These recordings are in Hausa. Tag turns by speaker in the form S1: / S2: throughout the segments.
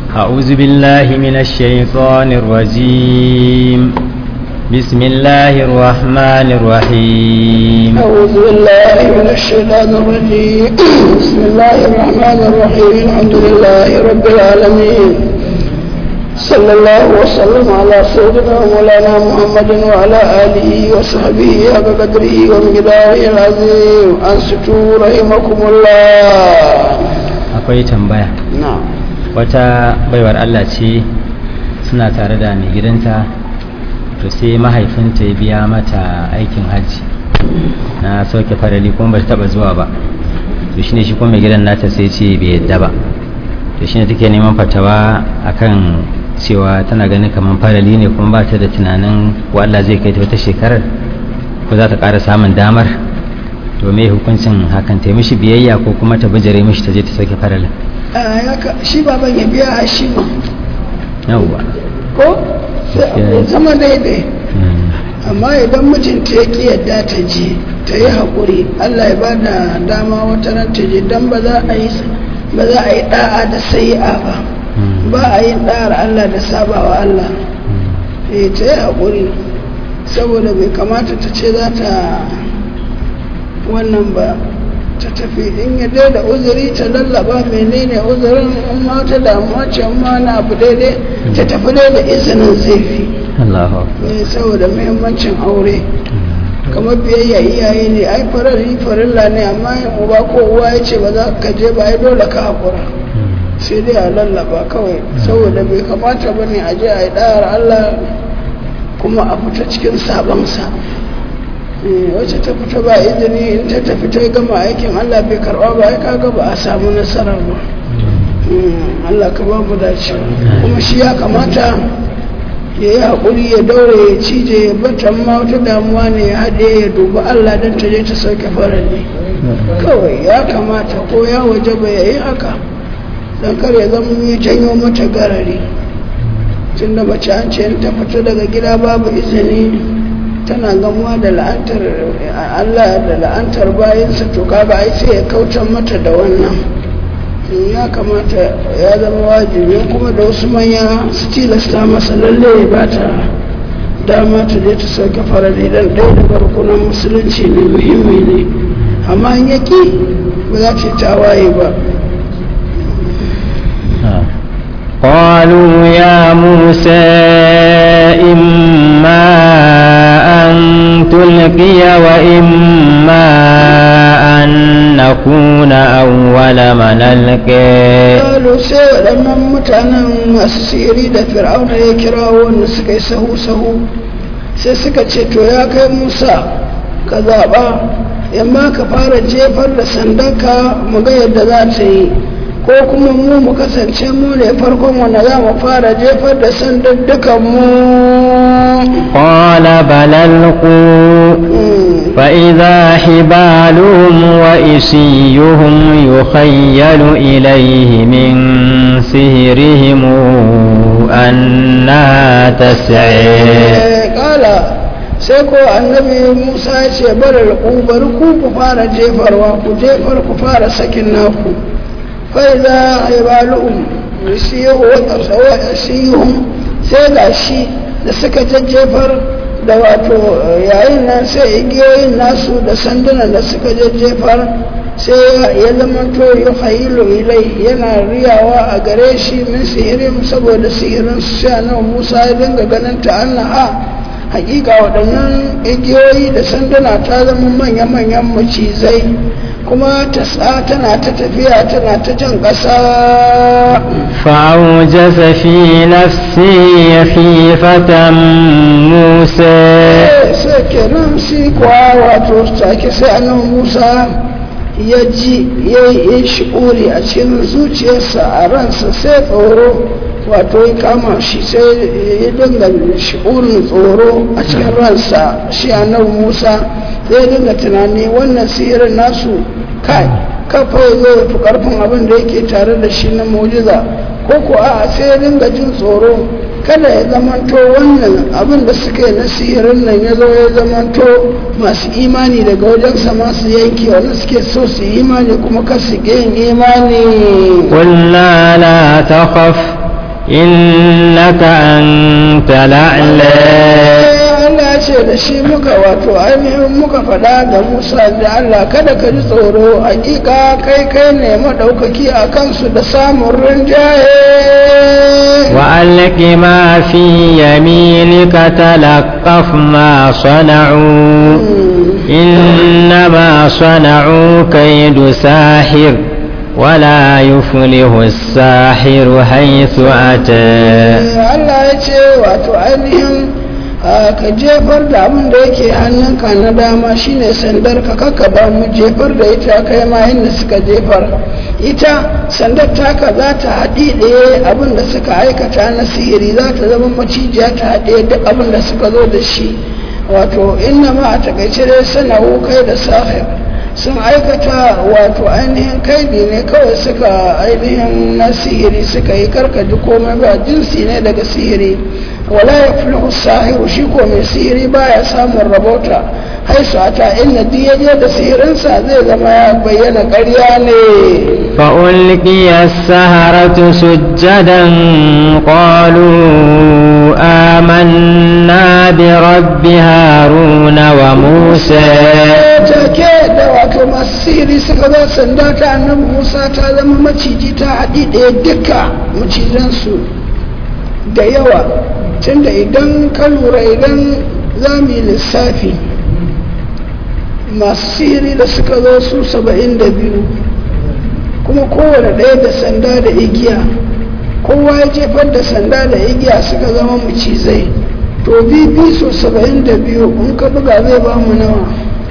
S1: أعوذ بالله من الشيطان الرجيم بسم الله الرحمن الرحيم
S2: أعوذ بالله من الشيطان الرجيم بسم الله الرحمن الرحيم الحمد لله رب العالمين صلى الله وسلم على سيدنا مولانا محمد وعلى آله وصحبه حق قدره ومقداره العظيم أنصتوا رحمكم الله.
S1: akwai tambaya.
S2: نعم.
S1: wata baiwar Allah ce suna tare da mai gidanta to sai mahaifinta ya biya mata aikin hajji na sauke farali kuma ba ta taba zuwa ba, to shine shi kuma mai gidan nata sai ce bai yadda ba, to shine take neman fatawa akan cewa tana ganin kamar farali ne kuma ba ta da tunanin ko Allah zai kai ta wata shekarar ko za ta ƙara samun damar, to me hukuncin hakan, ta mishi biyayya ko kuma ta bijire mishi ta je ta sauke faralin?
S2: Shi baban ya biya shi ma
S1: yawwa
S2: ko sai zama daidai, amma idan mijinta ya ƙi yadda ta je ta yi haƙuri, Allah ya ba da dama wata ran ta je, don ba za a yi ɗa'a da sai'a ba a yin ɗa'ar Allah da sabawa Allah. Ta yi haƙuri saboda bai kamata ta ce za ta wannan ba, ta tafi in ya da uzuri ta lallaba menene uzurin, in ma ta damuwa ce ma na abu daidai ta tafi dai da izinin zai fi saboda muhimmancin aure. kamar biyayya iyaye ne, ai farilla ne, amma yin uba ko uwa ya ce ba za ka je ba, ai dole ka haƙura, sai dai a lallaba kawai, saboda bai kamata ba ne a je a yi ɗayar Allah kuma a fita cikin sabansa. Wacce ta fita ba izini in ta tafi ta gama aikin Allah bai karɓa ba, ai kaga ba a samu nasarar ba. Allah ka ba mu dace. Kuma shi ya kamata ya yi haƙuri, ya daure, ya cije, ya bata ma wata damuwa ne ya haɗe, ya duba Allah don ta je ta sauke farali. Kawai ya kamata ko ya waje ba ya yi haka, don kar ya zama ya janyo mata garari. Tun da mace an ce ta fita daga gida babu izini tana gamuwa da la'antar Allah da la'antar bayansa, to kaga ai sai ya kautar mata da wannan. Ya kamata ya zama wajibi, kuma da wasu manya su tilasta masa lalle ya ba ta dama ta je ta sauke farali, dan ɗaya da barkunan musulunci ne, muhimmi ne, amma in yaki ba za ta tawaye ba.
S1: قالوا يا موسى إما أن تلقي وإما أن نكون أول من ألقي.
S2: قالوا سيء لما متعنا مسيري دا فرعون يكراون سكي سهو سيسكا تشتو يا كي موسى كذابا يما كفار جيفر لسندكا مغير دذاتي ko kuma mu kasance mu ne farkon wanda za mu fara jefar da sandaddukan mu.
S1: Qala bal alqu fa idha hibaluhum wa isiyuhum yukhayyalu ilayhi min sihrihim anna tas'a.
S2: Qala sai ko annabi Musa ya ce bar alqu, bar ku fara jefarwa, ku jefar ku fara sakin naku. فإذا حبالهم يسيهم sai ga shi da suka jajjefar da wato yayin nan sai igiyoyin nasu da sandunan da suka jajjefar sai ya zamanto ya hayilu ilai yana riyawa a gare shi min sihirin, saboda sihirin su sai nan Musa ya dinga ganin ta annaha hakika waɗannan igiyoyi da sanduna ta zama manya-manyan macizai, kuma tana ta tafiya tana ta jan ƙasa.
S1: fa'aujasa fi nafsi khifatan Musa.
S2: Sai kenan shi kuwa wato take sai annabi Musa ya ji yayi shi'uri a cikin zuciyarsa, a ransa sai tsoro wato ya kama shi, sai ya dinga shi'urin tsoro a cikin ransa. Shi annabi Musa zai dinga tunani wannan sihirin nasu kai kafa ya zo fi karfin abin da yake tare da shi na mujiza, ko ko a sai ya dinga jin tsoro kada ya zamanto wannan abin da suka yi na sihirin nan ya zo ya zamanto masu imani daga wajensa masu yanki wanda suke so su yi imani kuma kar su yin imani.
S1: قلنا لا تخف إنك أنت الأعلى.
S2: Allah ce da shi muka wato ainihin muka faɗa da Musa da Allah kada ka ji tsoro, hakika kai ne maɗaukaki a kansu da samun rinjaye.
S1: وألق ما في يمينك تلقف ما صنعوا إنما صنعوا كيد ساحر ولا يفلح الساحر حيث أتى.
S2: Allah ya ce wato ainihin ka jefar da abin da yake hannunka na dama shine sandar ka kakka mu jefar da ita kai ma yadda suka jefar ita sandar taka za ta haɗiɗe abin da suka aikata na sihiri, za ta zama macijiya ta haɗe duk abin da suka zo da shi. wato inna ma a takaice dai sana'u kai da sahib sun aikata wato ainihin kaidi ne kawai suka ainihin na sihiri suka yi, karkaji komai ba jinsi ne daga sihiri. wala ya fulhu sahiru, shi ko mai sihiri baya samun rabauta haisu ata inna diyaje da sihirinsa zai zama ya bayyana ƙarya ne.
S1: فألقي السحرة سجدا قالوا آمنا برب هارون وموسى.
S2: take da wato masu sihiri suka zo sanda ta annabi Musa ta zama maciji ta haɗi ɗaya duka macizansu da yawa, tunda idan ka lura idan za mu yi lissafi masu sihiri da suka zo su 72 kuma kowane ɗaya da sanda da igiya, kowa ya jefar da sanda da igiya suka zama macizai, to bibi so 72 in ka buga zai ba mu nawa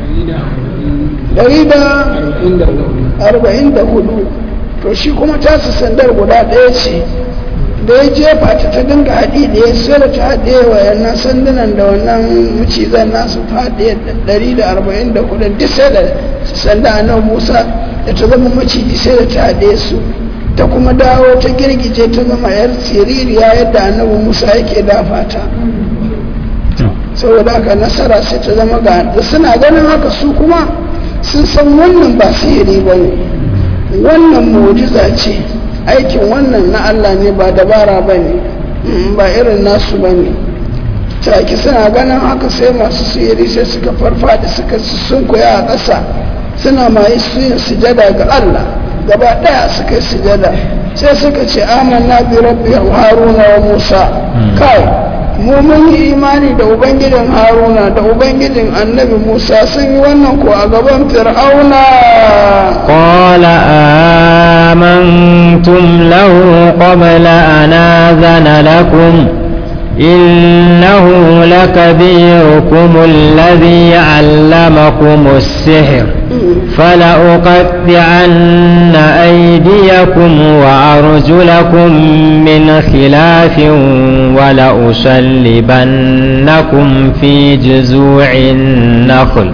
S2: 144. to shi kuma tasu sandar guda ɗaya ce da ya jefa ta dinga haɗi da ya sai da ta haɗe wa yannan sandunan da wannan macizan nasu ta haɗe 144 duk sai da sanda nan Musa da ta zama maciji sai da ta haɗe su, ta kuma dawo ta girgije ta zama yar siririya yadda annabi Musa yake dafa ta. saboda haka nasara sai ta zama ga suna ganin haka su kuma sun san wannan ba sihiri ba ne, wannan mu'jiza ce, aikin wannan na Allah ne ba dabara ba ne, ba irin nasu ba ne. take suna ganin haka sai masu sihiri sai suka farfadi suka sunkuya a ƙasa suna mayi yin sujada ga Allah gaba ɗaya suka yi sujada sai suka ce amanna bi rabbi haruna wa musa. kai mu mun yi imani da ubangijin haruna da ubangijin annabi musa, sun yi wannan ko a gaban fir'auna.
S1: qala amantum lahu qabla an azana lakum innahu lakabirukum alladhi 'allamakum as-sihr فلأقطعن أيديكم وأرجلكم من خلاف ولأصلبنكم في جذوع النخل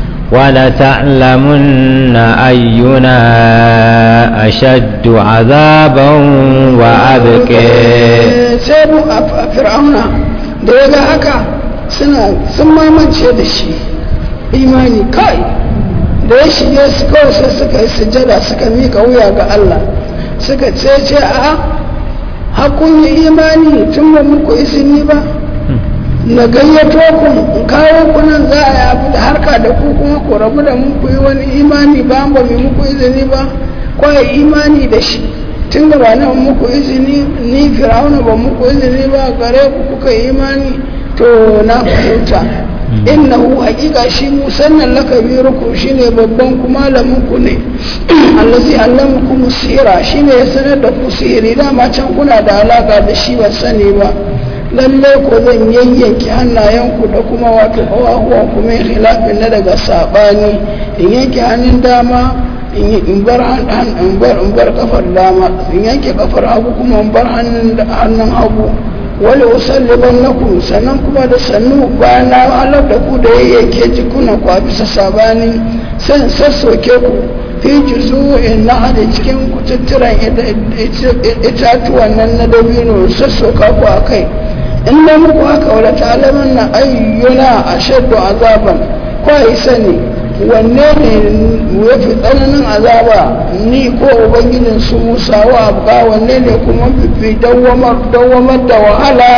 S1: ولتعلمن أينا أشد عذابا وأبكى.
S2: سيبوا فرعون ديغا هكا sun mamance da shi imani kai da ya shige su kawai sai suka yi sujada suka mika wuya ga Allah suka ce a hakun yi imani tun ba muku izini ba na gayyato ku in kawo kunan za a yi abu da harka da ku kuma ku rabu da muku yi wani imani ba ba mai muku izini ba kawai imani da shi tun da ba na muku izini ni fir'auna ba muku izini ba gare ku kuka imani to na fahimta. innahu haqiqa shi musannan lakabirukum shine babban kuma lamunku ne allazi allamakum sihira shine ya sanar da ku sihiri dama can kuna da alaka da shi ba sani ba lalle ko zan yayyanki hannayenku da kuma wato kawahuwan ku mai khilafin na daga sabani in yanke hannun dama in bar kafar dama in yanke kafar hagu kuma in bar hannun hagu wani usalliban naku sannan kuma da sannu bayan na halar da ku da yayyake jikuna ku a bisa sabani sai sassoke ku fi juzu'in na hada cikin kututturan itatuwan nan na dabino sassoka ku a kai in da muku haka wadda talaman na ayyuna a shaddu azaban kwayi sani wanne ne ya fi tsananin azaba ni ko ubangijin su Musa wa abqa wanne ne kuma fi dawwamar da wahala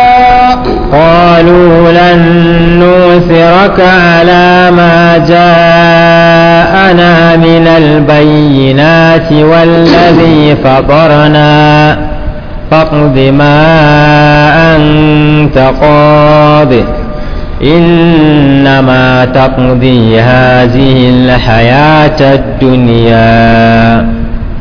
S1: قالوا لن نؤثرك على ما جاءنا من البينات والذي فطرنا فاقض ما أنت قاض إنما تقضي هذه الحياة الدنيا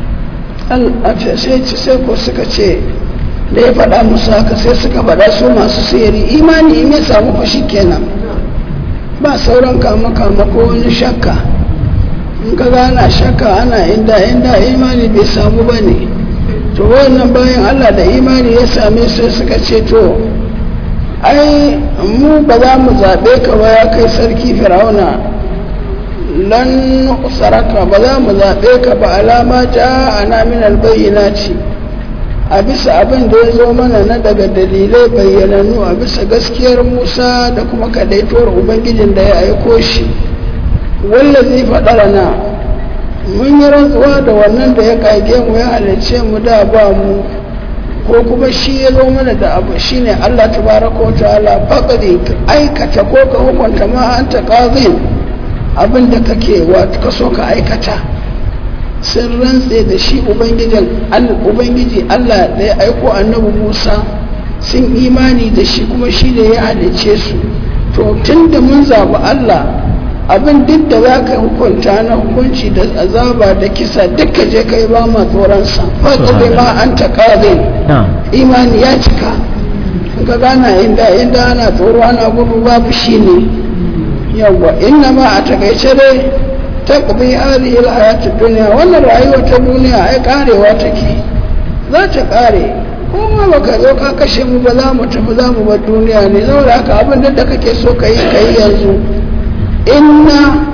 S2: sai ko suka ce da ya faɗa musu haka sai suka faɗa su masu sihiri imani in ya samu fashi kenan ba sauran kama ko wani shakka in ka gana shakka ana inda imani bai samu ba ne to wannan bayan Allah da imani ya same su suka ce to ai mu ba za mu zaɓe ka ba ya kai sarki fir'auna lan saraka ba za mu zaɓe ka ba alama ja ana min albayyinati a bisa abin da ya zo mana na daga dalilai bayyanannu a bisa gaskiyar Musa da kuma kadaituwar ubangijin da ya aiko shi wallazi faɗarana mun yi rantsuwa da wannan da ya kage mu ya halicce mu da ba mu ko kuma shi ya zo mana da abu shine Allah tabaraka wa ta'ala faqadi aikata ko ka hukunta ma anta qadin abin da kake wato ka so ka aikata sun rantse da shi ubangiji Allah da ya aiko annabi Musa sun imani da shi kuma shi da ya halicce su to tunda mun zabi Allah abin duk da za ka hukunta na hukunci da azaba da kisa duka je kai ba ma tsoronsa faƙaɗe ma an taƙaɗe imani ya cika ka gana inda ana tsoro ana gudu babu shi ne yawwa inna ma a takaice dai ta ƙabi hadhihi alhayatid duniya wannan rayuwa ta duniya ai karewa take za ta kare kuma baka zo ka kashe mu ba za mu tafi za mu bar duniya ne saboda haka abin da kake so ka yi yanzu إنا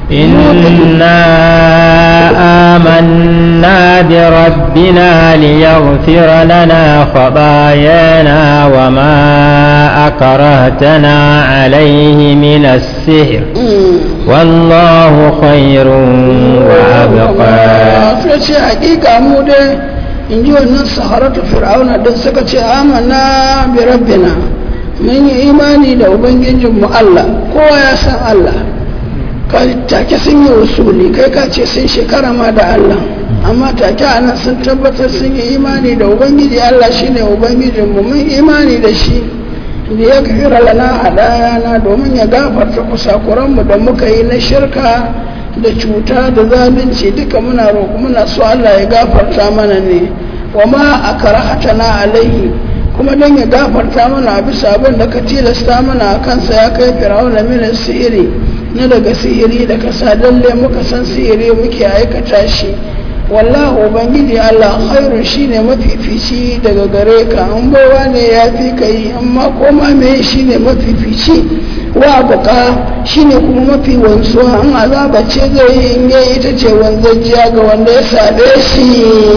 S2: آمنا بربنا ليغفر لنا خطايانا وما أكرهتنا عليه من السحر والله خير وأبقى فشي حقيقة مودة إن جوانا السحرة فرعون دن سكتي آمنا بربنا mun yi imani da ubangijinmu Allah kowa ya san Allah take sun yi usuli kai ka ce sun shekara ma da Allah amma take anan sun tabbatar sun yi imani da ubangiji Allah shine ubangijinmu mun imani da shi da ya kafira lana hadayana domin ya gafarta kusakuranmu da muka yi na shirka da cuta da zalunci duka muna so Allah ya gafarta mana ne wa ma akrahatana alaihi kuma don ya gafarta mana a bisa abin da ka tilasta mana a kansa ya kai fir'auna min sihiri na daga sihiri da kasa lalle muka san sihiri muke aikata shi wallahu ubangiji Allah khairun shine mafifici daga gare ka an bawa ne ya fi kai amma koma me shine mafifici wa baka shine kuma mafi wanzuwa an azaba ce zai yi in yayi ita ce wanzajiya ga wanda ya sabe shi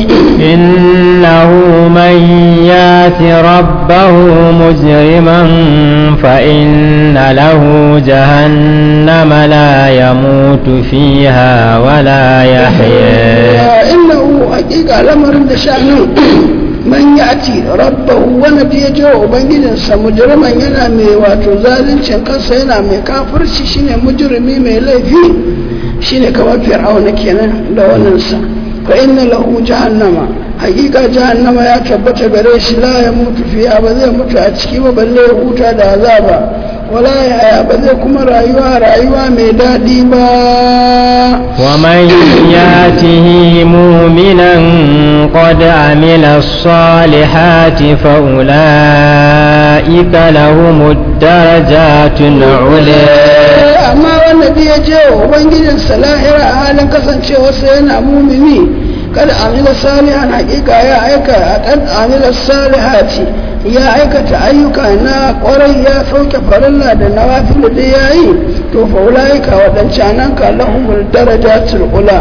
S1: innahu man yati rabbahu mujriman fa inna lahu jahannama la yamutu fiha wa la yahya
S2: innahu haqiqa lamarin da sha'anin man yati rabbahu wanda ya je wa ubangijinsa mujriman yana mai wato zalincin kansa yana mai kafirci shine mujrimi mai laifi shine kamar fir'auna kenan da wannan sa fa inna lahu jahannama hakika jahannama ya tabbata gare shi la ya mutu fiya ba zai mutu a ciki ba balle ya huta da azaba wala ya ba zai kuma rayuwa mai daɗi ba
S1: wa man yatihi mu'minan qad amila as-salihati fa ulaika lahumud darajatun ula
S2: amma wanda ya je wa ubangijin salahira a halin kasancewarsa yana mumini kada amila salihan hakika ya aika kad amila salihati ya aikata ayyuka na kwarai ya sauke farilla da nawafil da yayi to fa ulaika wadancanan ka lahumul darajatul ula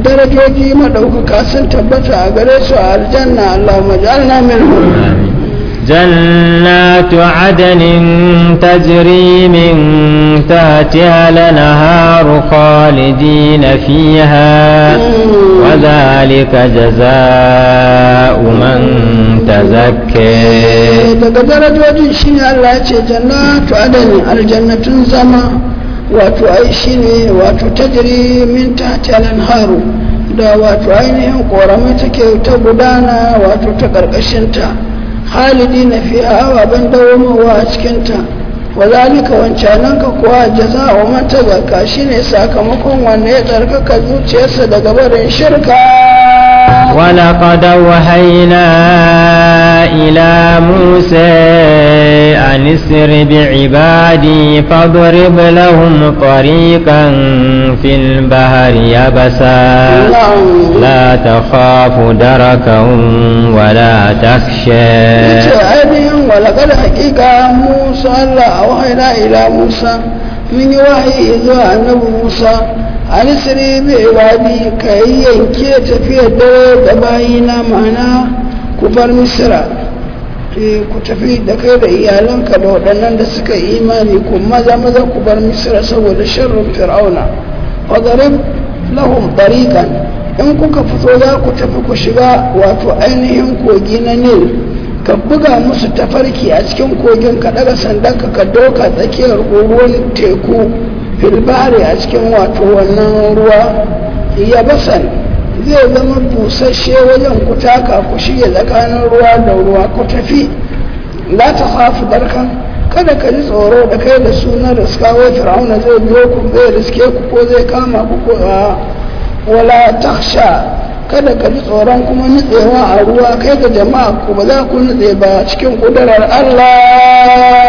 S2: darajoji madaukaka sun tabbata a gare su a aljanna Allahumma ja'alna minhum
S1: جنات عدن تجري من تحتها الأنهار خالدين فيها وذلك جزاء من تزكى.
S2: daga darajojin shine Allah ya ce jannatu adani aljannatun zama wato ai shine wato tajri min tahtiha al-anharu da wato ainihin koramai take ta gudana wato ta karkashin ta khalidina fiha ababan dawomawa a cikin ta wazalika wancanan ka kuwa jaza'u man tazakka shine sakamakon wanda ya tsarkaka zuciyarsa daga barin shirka.
S1: ولقد أوحينا إلى موسى أن اسر بعبادي فاضرب لهم طريقا في البحر يبسا لا تخاف دركا ولا تخشى.
S2: ولقد حقيقة موسى الله أوحينا إلى موسى من وحي إذا النبي موسى alisiri bai wadi ka yi yanke tafiyar dare da bayina mana ku bar misira ku tafi da kai da iyalanka da waɗannan da suka yi imani ku maza ku bar misira saboda sharrin fir'auna wadarib lahum tariqan in kuka fito za ku tafi ku shiga wato ainihin kogi na nil ka buga musu tafarki a cikin kogin ka daga sandanka ka doka tsakiyar ruwan teku filbari a cikin wato wannan ruwa ya basan zai zama busasshe wajen ku taka ku shige tsakanin ruwa da ruwa ku tafi la ta hafi darkan kada ka ji tsoro da kai da sunan riskawa fir'auna zai biyo ku zai riske ku ko zai kama ku ko wala taksha kada ka ji tsoron kuma nutsewa a ruwa kai da jama'a ku ba za ku nutse ba cikin kudurar Allah.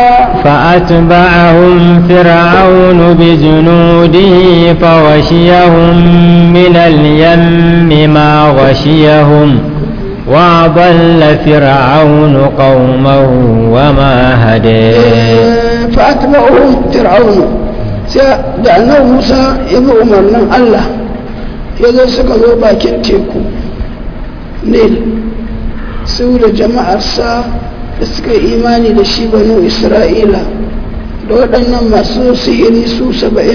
S1: فأتبعهم فرعون بجنوده فغشيهم من اليم ما غشيهم وأضل فرعون قومه وما هدى.
S2: فأتبعهم فرعون جعلنا موسى ابن أمرنا الله يذا سكذو باكين تيكو نيل سولة جماعة السا suka imani da shi banu isra'ila da waɗannan masu sihiri su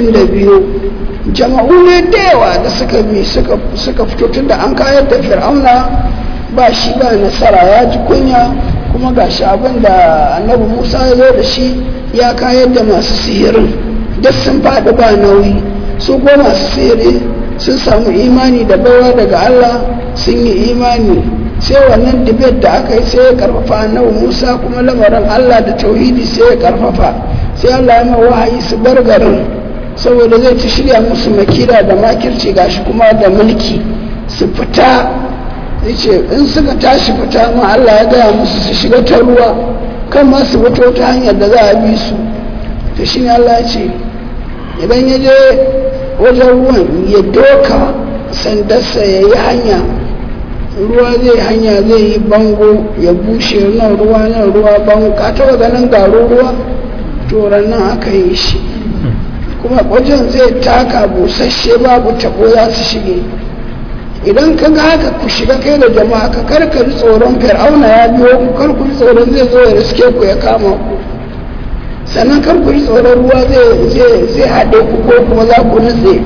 S2: 72 jama'u ne da yawa da suka bi suka fito tun da an kayar da fir'auna ba shi ba nasara ya ji kunya kuma ga shi abin da annabi musa ya zo da shi ya kayar da masu sihirin duk sun faɗi ba nauyi su ko masu sihiri sun samu imani da baiwa daga allah sun yi imani sai wannan debate da aka yi sai ya karfafa annabi Musa kuma lamarin Allah da tauhidi sai ya karfafa sai Allah ya ma wahayi su bar garin saboda zai ci shirya musu makira da makirci gashi kuma da mulki su fita yace in suka tashi fita ma Allah ya gaya musu su shiga ta ruwa kan ma su fito ta hanyar da za a bi su to shine Allah ya ce idan ya je wajen ruwan ya doka sandarsa ya yi hanya ruwa zai hanya zai yi bango ya bushe nan ruwa bango ka taba ganin garo ruwa to nan aka yi shi kuma wajen zai taka busasshe babu tabo za su shige idan ka ga haka ku shiga kai da jama'a ka karkari tsoron fir'auna ya biyo ku kar ku tsoron zai zo ya riske ku ya kama ku sannan kar ku tsoron ruwa zai haɗe ku ko kuma za ku nutse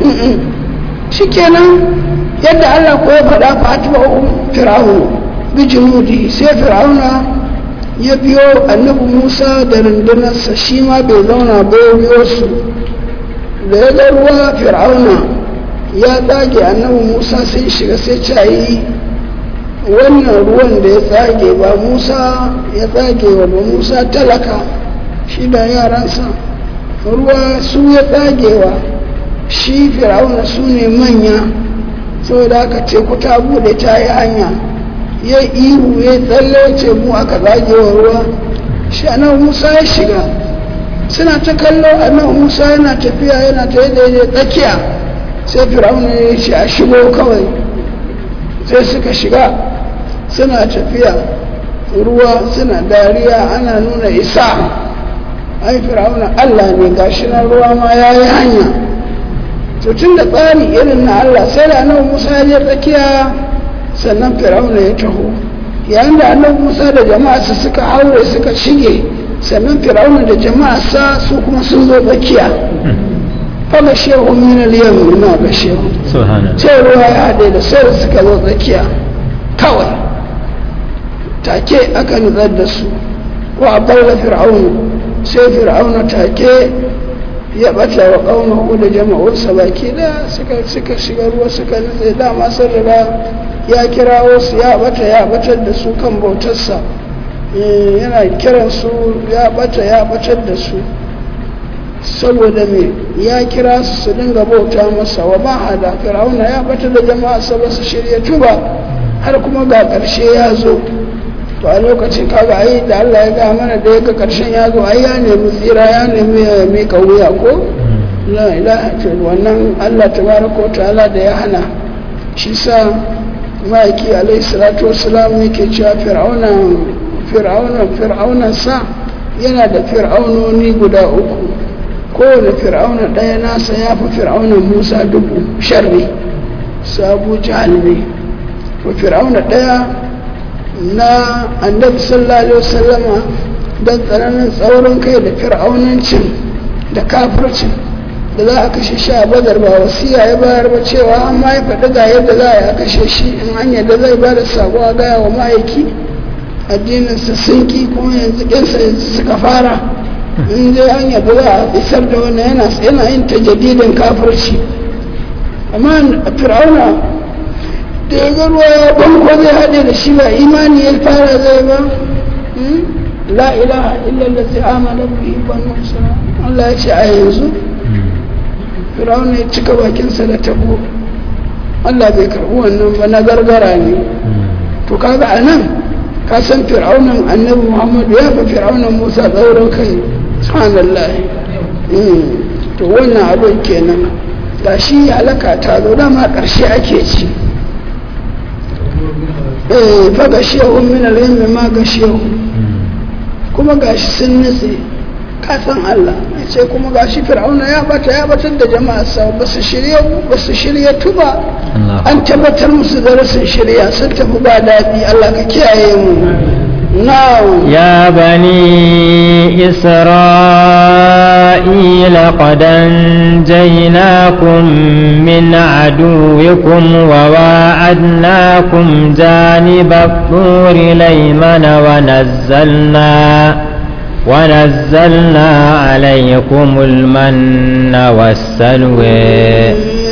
S2: shikenan yadda Allah ko ya faɗa fatuwa fir'aunu bi junudi sai fir'auna ya biyo annabi Musa da rundunarsa shi ma bai zauna ba ya biyo su da ya ga ruwa fir'auna ya tsage annabi Musa sai shiga sai cayi wannan ruwan da ya tsage ba Musa ya tsage wa ba Musa talaka shi da yaransa ruwa su ya tsagewa shi fir'auna su ne manya saboda aka teku ta bude ta yi hanya ya ihu ya tsalle ce mu aka zage wa ruwa shi annabi Musa ya shiga suna ta kallo annabi Musa yana tafiya yana ta daidai tsakiya sai fir'auna ya ce a shigo kawai sai suka shiga suna tafiya ruwa suna dariya ana nuna isa ai fir'auna Allah ne gashi na ruwa ma ya yi hanya to tun da tsari irin na Allah sai da annabi Musa ya je tsakiya sannan fir'auna ya taho yayin da annabi Musa da jama'arsa suka haure suka shige sannan fir'auna da jama'arsa su kuma sun zo tsakiya faga shehu min al-yam ma ga shehu
S1: subhanallah
S2: sai ruwa ya haɗe da sai suka zo tsakiya kawai take aka nutsar da su wa aballa fir'auna sai fir'auna take ya bata wa qaumahu da jama'arsa baki da suka shiga ruwa suka nutse dama sun riga ya kirawo su ya batar da su kan bautarsa yana kiran su ya batar da su saboda me ya kira su su dinga bauta masa wa ba hada fir'auna ya batar da jama'a sa ba su shirya tuba har kuma ga karshe ya zo to a lokacin kaga ai da Allah ya ga mana da yaga karshen ya zo ai ya nemi tsira ya nemi ya mika wuya ko la ilaha illa wannan Allah tabaraka ta'ala da ya hana shi sa ma'aiki alaihi salatu wassalam yake cewa fir'aunan sa yana da fir'aunoni guda uku kowane fir'auna ɗaya nasa ya fi fir'aunan Musa dubu sharri sabu jahal ne to fir'auna ɗaya na annabi sallallahu alaihi wasallama don tsananin tsaurin kai da fir'aunancin da kafircin da za a kashe shi a badar ba wasiya ya bayar ba cewa an ma ya faɗi ga yadda za a kashe shi in an yadda zai ba da sabo a gaya wa ma'aiki addininsa sun ki kuma yanzu yanzu suka fara in dai an yadda za a isar da wannan yana yin tajadidin kafirci amma fir'auna da ya ga ruwa ya banko zai haɗe da shi ba imani ya fara zai ba la ilaha illallah zai amana bihi banu isra'il Allah ya ce a yanzu fir'auna ya cika bakinsa da tabo Allah bai karɓi wannan ba na gargara ne to kaga a nan ka san fir'aunan annabi Muhammadu ya fi fir'aunan Musa tsaurin kai subhanallah to wannan abin kenan ga shi halaka ta zo dama ƙarshe ake ci fa ga shehu min al-yammi ma ga shehu kuma gashi sun nutse kasan Allah ce kuma gashi fir'auna ya batar da jama'a sa ba su shirya tuba an tabbatar musu da rasin shirya sun tafi ba daɗi Allah ka kiyaye mu
S1: يا بني إسرائيل قد أنجيناكم من عدوكم وواعدناكم جانب الطور الأيمن ونزلنا عليكم المن والسلوى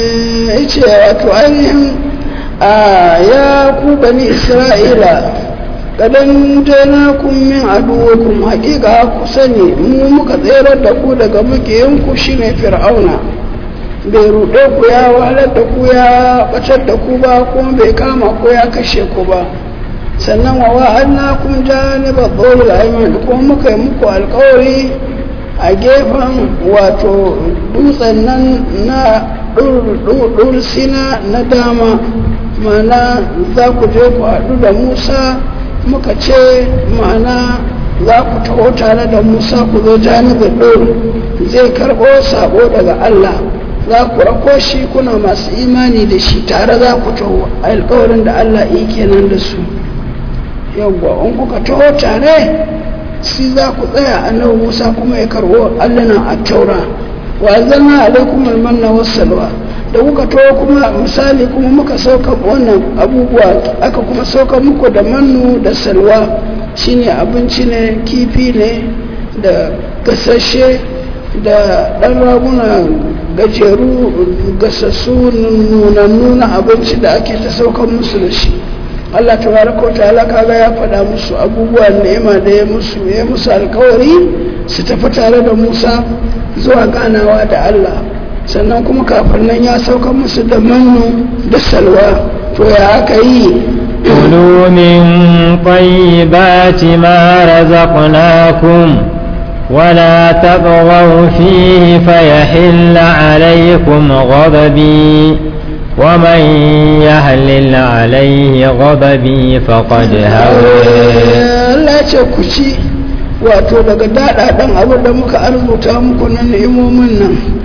S2: يا بني إسرائيل kadan janakum min aduwakum haƙiƙa ku sani mu muka tsere da ku daga makiyanku shine fir'auna bai ruɗe ku ya wahalar da ku ya batar da ku ba kuma bai kama ku ya kashe ku ba sannan wa wa'adnakum janiba dhul ayman kuma muka yi muku alƙawari a gefen wato dutsen nan na dursina na dama mana za ku je ku haɗu da Musa muka ce ma'ana za ku taho tare da Musa ku zo janibin ɗor zai karɓo sabo daga Allah za ku rako shi kuna masu imani da shi tare za ku taho alƙawarin da Allah yi kenan da su yawwa in kuka taho tare shi za ku tsaya annabi Musa kuma ya karɓo allana a taura wa zanna alaikum almanna wassalwa da kuka taho kuma misali kuma muka sauka wannan abubuwa aka kuma sauka muku da mannu da salwa shine abinci ne kifi ne da gasashe da ɗan raguna gajeru gasassu nuna abinci da ake ta saukan musu da shi Allah tabaraka wa ta'ala kaga ya faɗa musu abubuwan ni'ima da ya musu alkawari su tafi tare da Musa zuwa ganawa da Allah sannan kuma kafin nan ya sauka musu da mannu da salwa to ya aka yi
S1: kulu min tayyibati ma razaqnakum wala taghaw fihi fayahilla alaykum ghadabi ومن يهلل عليه غضبي فقد هوى
S2: Allah ce ku ci wato daga daɗaɗen abin da muka arzuta muku na ni'imomin nan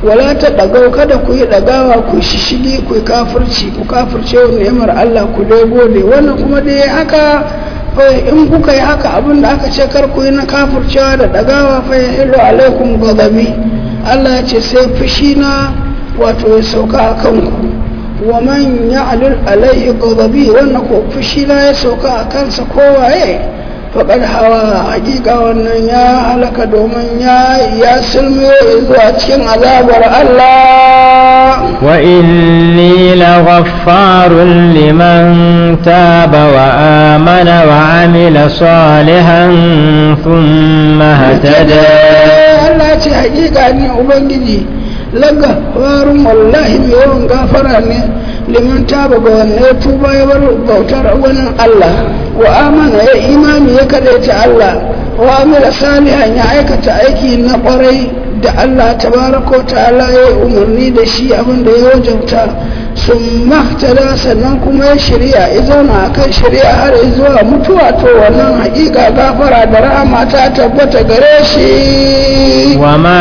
S2: wala ta ɗagau kada ku yi ɗagawa ku shishigi ku kafirci ku kafirce wa ni'imar Allah ku dai gode wannan kuma dai haka in kuka yi haka abin da aka ce kar ku yi na kafircewa da ɗagawa fa ya hillu alaikum ghadabi Allah ya ce sai fushi na wato ya sauka a kanku wa man ya'lil alaihi ghadabi wannan ko fushi na ya sauka a kansa kowaye faƙar hawa hakika wannan ya halaka domin ya silmiyo zuwa cikin azabar Allah
S1: wa inni laghaffarun liman taba wa amana wa amila salihan thumma hatada
S2: Allah ce hakika ni ubangiji lagafarun wallahi mai yawan gafara ne liman taba ga wannan ya tuba ya bar bautar wani Allah wa amana ya imani ya kadaita Allah wa amila salihan ya aikata aiki na kwarai da Allah tabaraka ta'ala ya umarni da shi abinda ya wajabta sun mahtada sannan kuma ya shirya ya zauna akan shirya har zuwa mutuwa to wannan hakika gafara da rahama ta tabbata gare shi
S1: wa ma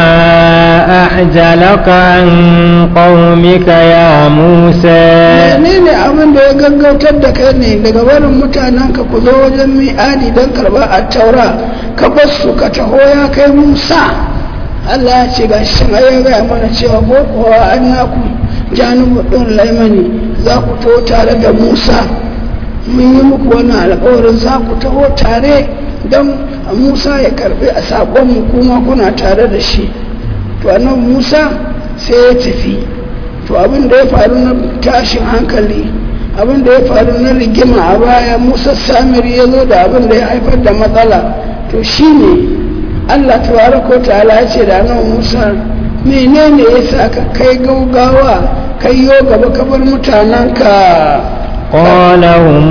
S1: ahjalaka an qaumika ya Musa
S2: ne abin da ya gaggautar da kai ne daga barin mutanenka ku zo wajen mi'adi don karɓar attaura ka bar su ka taho ya kai Musa Allah ya ce gashi sun ayyana mana cewa ko kuwa an naku janubu ɗin laimani za ku taho tare da Musa mun yi muku wannan alƙawarin za ku taho tare don Musa ya karɓi a saƙonmu kuma kuna tare da shi to annabi Musa sai ya tafi to abin da ya faru na tashin hankali abin da ya faru na rigima a baya Musa Samiri ya zo da abin da ya haifar da matsala to shine Allah tabaraka ta'ala ya ce da annabi Musa menene yasa ka kai gaugawa kai yo gaba ka bar mutananka
S1: qala hum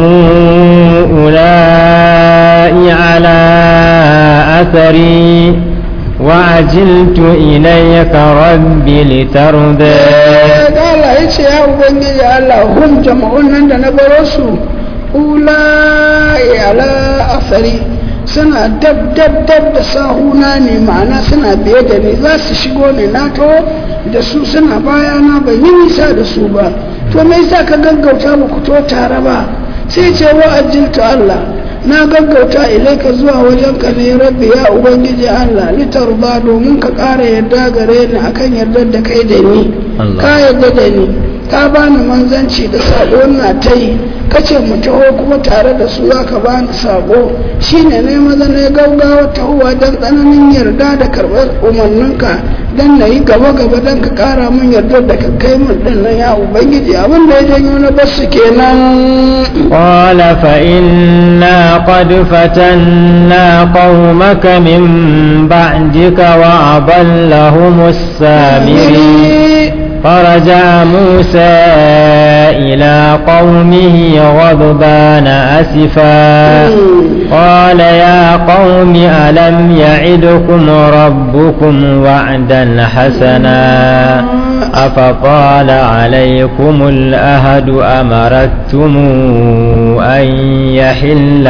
S1: ulai ala athari وعجلت إليك ربي لترضى
S2: قال إيش يا أبنجي الله هم جمعون عندنا برسو أولئك على أثري suna dab da sahuna ne ma'ana suna biye da ni za su shigo ne na to da su suna bayana ban yi nisa da su ba to me yasa ka gaggauta ba ku to tare ba sai ce wa ajilta Allah na gaggauta ilaika zuwa wajen ka ne rabbi ya ubangiji Allah litarba domin ka ƙara yarda gare ni akan yardar da kai da ni ka yarda da ni ka bani manzanci da sako na ta yi kace mu taho kuma tare da su zaka bani sako shine ne maza ne gaugawa tahowa dan tsananin yarda da karɓar umarninka dan nayi gaba dan ka ƙara min yardar da ka kai min din nan ya ubangiji abin da ya janyo na basu kenan
S1: qala fa inna qad fatanna qaumaka min ba'dika wa adallahumus samiri فرجع موسى إلى قومه غضبان أسفا قال يا قوم ألم يعدكم ربكم وعدا حسنا أفطال عليكم الأهد أمرتم أن يحل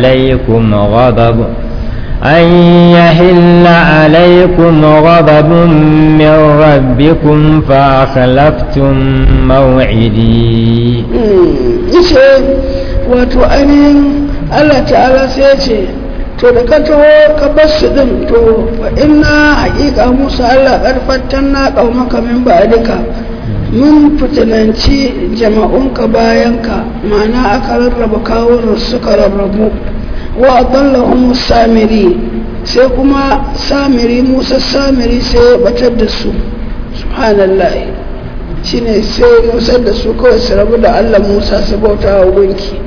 S1: عليكم غضب من ربكم فأخلفتم موعدي
S2: wato ainihin Allah ta'ala sai ce to da ka taho ka bar su din to fa inna haƙiƙa Musa Allah karfatan na qaumaka min ba'dika mun fitinanci jama'unka bayanka ma'ana aka rarraba kawun suka rarrabu wa adallahum samiri sai kuma samiri Musa samiri sai ya batar da su subhanallahi shine sai Musa da su kawai su rabu da Allah Musa su bauta wa gunki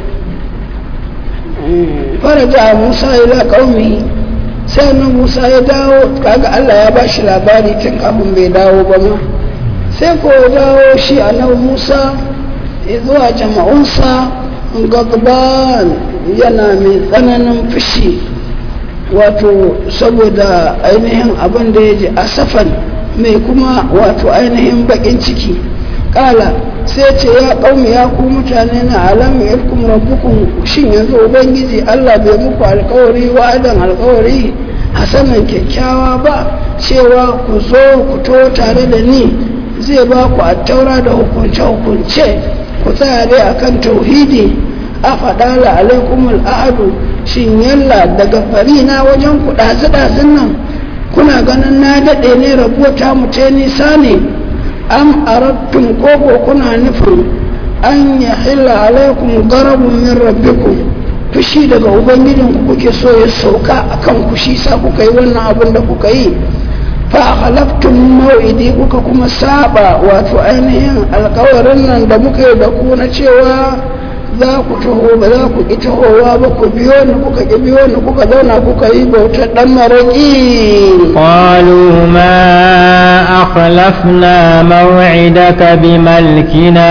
S2: faraja Musa ila qaumi sai nan Musa ya dawo kaga Allah ya bashi labari tun kafin bai dawo ba ma sai ko ya dawo shi annabi Musa zuwa jama'unsa gagban yana mai tsananin fushi wato saboda ainihin abin da ya ji asafan mai kuma wato ainihin bakin ciki kala sai ce ya kaumi ya ku mutane na alamu yarkum rabbukum shin yanzu ubangiji Allah bai muku alkawari wa'adan alkawari hasanan kyakkyawa ba cewa ku zo ku to tare da ni zai ba ku attaura da hukunce-hukunce ku tsaya dai akan tauhidi a faɗala alaikumul ahadu shin yalla daga farina wajen ku ɗazu-ɗazun nan kuna ganin na daɗe ne rabuwa mutai nisa ne am arattun koko kuna nufin an ya hila alaikum garabun min rabbikum fushi daga ubangijinku kuke so ya sauka akan ku shi sa kuka yi wannan abin da kuka yi fa halaftum mau'idi kuka kuma saba wato ainihin alkawarin nan da muka yi da ku na cewa za ku taho ba za ku ƙi tahowa ba ku biyo ni kuka ƙi biyo ni kuka zauna kuka yi bautar ɗan maraƙi.
S1: قالوا ما أخلفنا موعدك بملكنا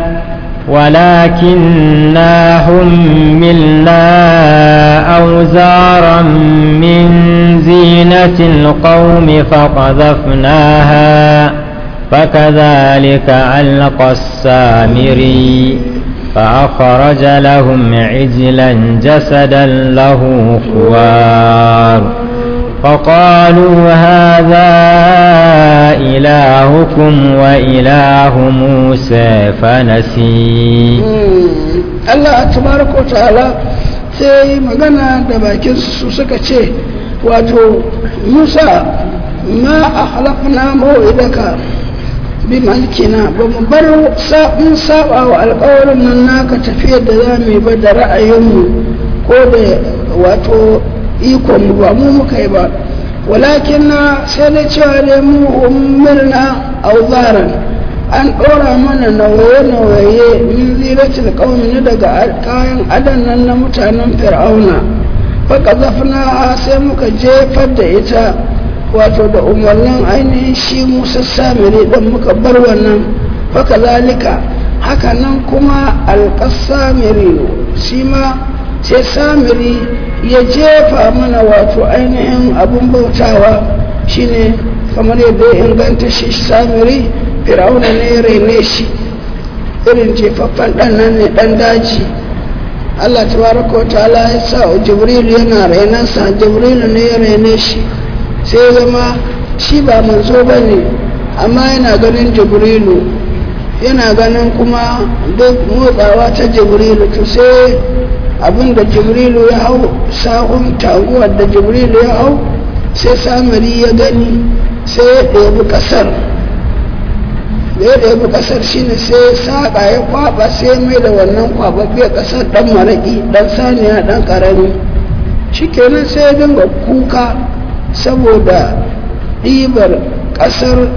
S1: ولكننا حملنا أوزارا من زينة القوم فقذفناها فكذلك ألقى السامري فأخرج لهم عجلا جسدا له خوار فقالوا هذا إلهكم وإله موسى فنسي
S2: الله تبارك وتعالى sai magana da bakinsu suka ce wato Musa ma a halafna mawa'idaka bi malkina ba mu bar mun saba wa alƙawarin nan naka tafiyar da za mu yi ba da ra'ayinmu ko da wato ikon mu ba mu muka yi ba walakin na sai da cewa da mu umirna auzaran an ɗora mana nawaye-nawaye min ziratul qaumi ne daga kayan adan nan na mutanen fir'auna fa qazafna sai muka jefar da ita wato da umarnin ainihin shi Musa Samiri dan muka bar wannan fa kazalika haka nan kuma alqasamiri shi ma sai Samiri ya jefa mana wato ainihin abun bautawa shine kamar yadda ya inganta shi Samiri Fir'auna ne ya raine shi irin jefaffen ɗan nan ne ɗan daji Allah tabaraka wa ta'ala ya sa Jibril yana rainansa Jibril ne ya raine shi sai ya zama shi ba manzo ba ne amma yana ganin Jibrilu yana ganin kuma duk motsawa ta Jibrilu to sai abinda Jibrilu ya hau sahun taguwar da Jibrilu ya hau sai Samiri ya gani sai ya ɗebi ƙasar da ya ɗaya ƙasar shi ne sai saƙa ya kwaɓa sai mai da wannan kwaɓaɓɓiyar ƙasar ɗan maraƙi ɗan saniya ɗan ƙarami shi kenan sai ya dinga kuka saboda ɗibar ƙasar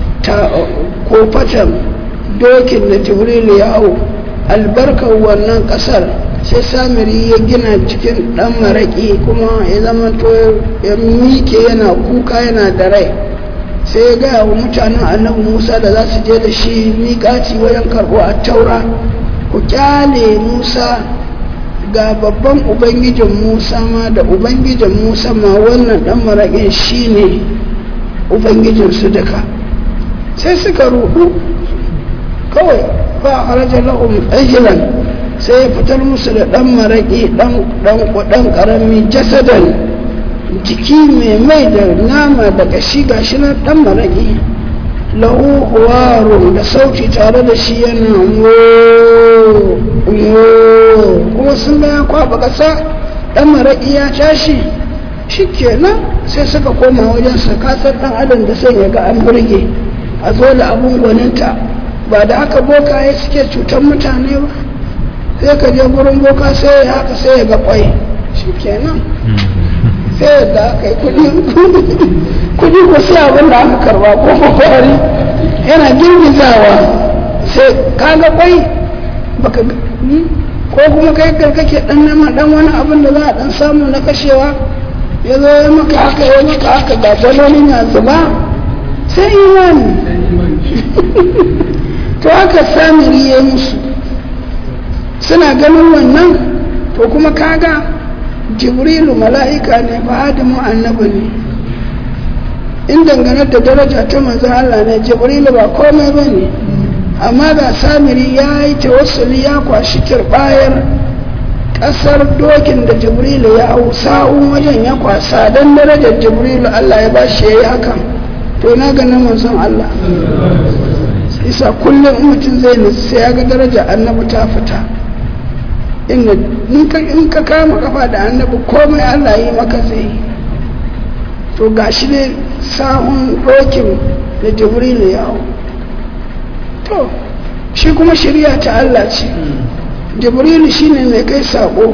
S2: ko fatan dokin da jibrilu ya hau albarkar wannan ƙasar sai Samiri ya gina cikin ɗan maraƙi kuma ya zama to ya miƙe yana kuka yana da rai sai ya gaya wa mutanen annabi Musa da za su je da shi miƙaci wajen karɓo a taura ku kyale Musa ga babban ubangijin Musa ma da ubangijin Musa ma wannan ɗan maraƙin shi ne ubangijinsu duka sai suka ruɗu kawai ba a rajar lahum ajilan sai ya fitar musu da ɗan maraƙi ɗan ƙarami jasadan jiki mai da nama da kashi gashi na dan maraƙi lahu huwarun da sauti tare da shi yana kuma sun ga ya kwaba ƙasa dan maraƙi ya tashi shikenan sai suka koma wajen sakasar dan adam da sai ya ga an burge a zo da abun gwaninta ba da haka bokaye suke cutar mutane ba sai ka je gurin boka sai ya haka sai ya ga kwai shikenan sai da aka yi kudi ko sai abin da aka karba ko kwakwari yana girgizawa sai kaga kwai baka ko kuma kai kake dan nema dan wani abin da za a dan samu na kashewa ya zo ya maka haka ga daloli na zuba sai imani to haka Samiri ya musu suna ganin wannan to kuma kaga Jibrilu mala'ika ne ba Adamu annabi ne in dangane da daraja ta manzo Allah ne Jibrilu ba komai bane amma ga Samiri ya yi tawassuli ya kwashi kirbayar ƙasar dokin da jibrilu ya hau sa'un wajen ya kwasa don darajar jibrilu Allah ya ba shi ya yi hakan to na ganin manzon Allah isa kullum mutum zai nutsu sai ya ga darajar annabi ta fita in ka kama kafa da annabi komai Allah yi maka zai to ga shi ne sa'un dokin da jibrilu ya hau to shi kuma shirya ta Allah ce jibrilu shine mai kai sako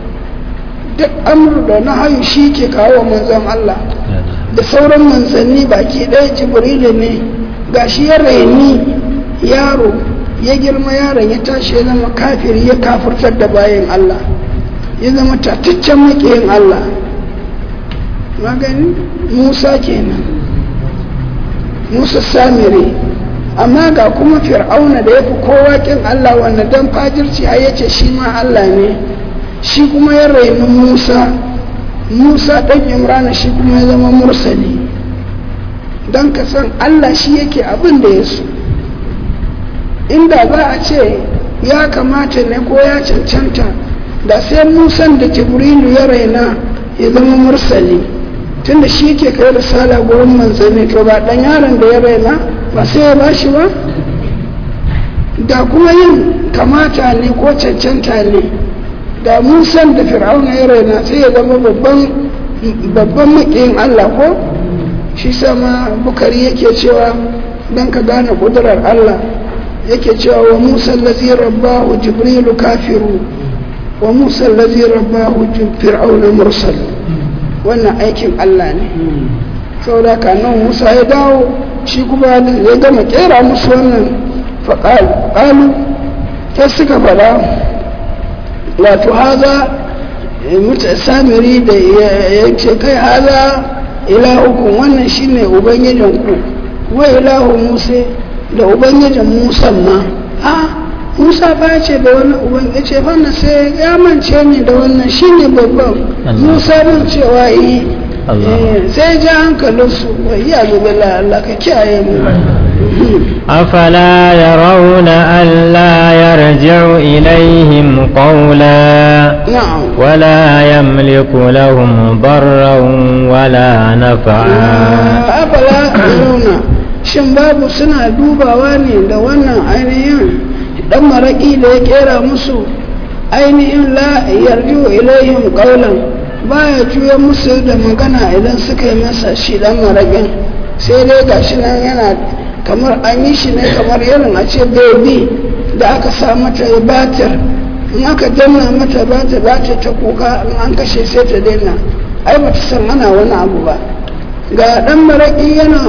S2: duk amur da na hayu shi ke kawo manzon Allah da sauran manzanni baki ɗaya jibrilu ne gashi ya raini yaro ya girma yaron ya tashi ya zama kafiri ya kafirtar da bayan Allah ya zama tataccen makiyin Allah magani Musa kenan Musa Samiri amma ga kuma fir'auna da ya fi kowa kin Allah wanda dan fajirci har yace shi ma Allah ne shi kuma ya raini Musa dan Imrana shi kuma ya zama mursali dan ka san Allah shi yake abin da ya so inda za a ce ya kamata ne ko ya cancanta da sai Musan da Jibrilu ya raina ya zama mursali tunda shi ke kai risala gurin manzanni to ba dan yaron da ya raina ba sai ya bashi ba da kuma yin kamata ne ko cancanta ne da Musan da Fir'auna ya raina sai ya zama babban makiyin Allah ko shi sama Bukari yake cewa dan ka gane kudurar Allah yake cewa wa Musa allazi rabbahu Jibrilu kafiru wa Musa allazi rabbahu Fir'auna mursal wannan aikin Allah ne saboda nan Musa ya dawo shi kuma ya gama kera musu wannan faƙalu ta suka fada wato haza samiri da ya ce kai haza ilahukun wannan shine ubangijinku wa ilahu Musa da ubangijin Musa ma Musa ba ce da wani ubangiji ce fanna sai ya mance ni da wannan shine babban Musa mun cewa yi sai ja hankalinsu ya zubila Allah ka kiyaye mu
S1: afala yarawna alla yarji'u ilaihim qawla wala yamliku lahum darran wala nafa'a
S2: afala yarawna shin babu suna dubawa ne da wannan ainihin dan maraki da ya kera musu ainihin la yarju ilaihim qawlan baya juya musu da magana idan suka yi masa shi dan marakin sai dai gashi nan yana kamar an yi shi ne kamar irin a ce baby da aka sa mata batir in aka danna mata batir za ta kuka in an kashe sai ta daina ai ba ta san ana wani abu ba ga dan maraki yana